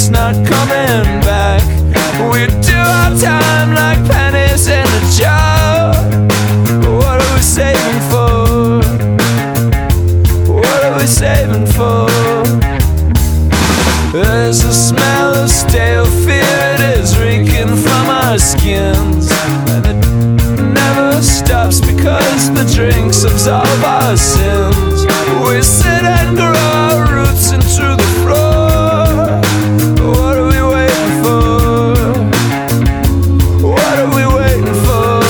it's not coming back. We do our time like pennies in a jar. What are we saving for? What are we saving for? There's a smell of stale fear, it is reeking from our skins, and it never stops because the drinks absolve our sins. We sit and grow our roots into the floor. What are we waiting for? What are we waiting for?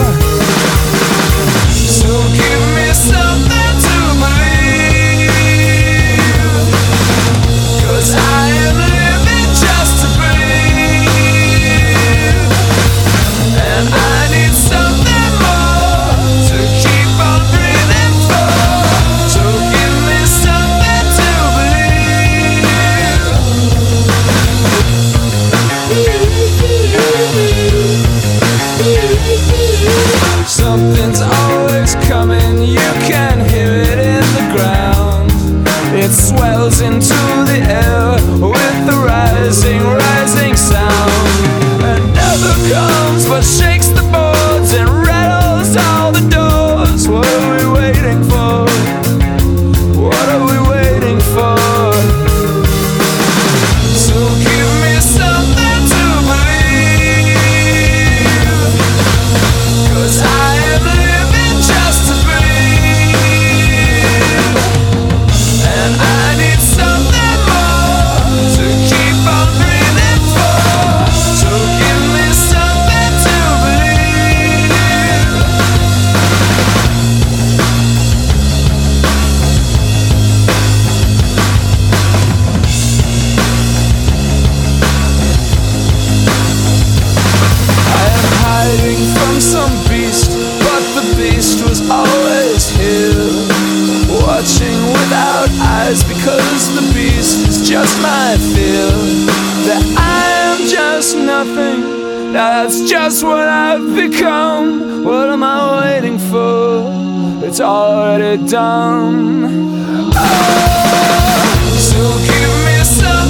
So give me something to believe, 'cause I am living just to breathe, and I need something more to keep on breathing for. So give me something to believe. Something's always coming, you can hear it in the ground. It swells into the air with the rising sound, and never comes but shakes the boards and rattles all the doors. What are we waiting for? What are we waiting for? So give me something to believe, 'cause I am living just to breathe, and I need something more to keep on breathing for. So give me something to believe. I am hiding from some beast, but the beast was always here, watching without eyes, because the beast is just my fear. That I am just nothing, that's just what I've become. What am I waiting for? It's already done. Oh, so give me some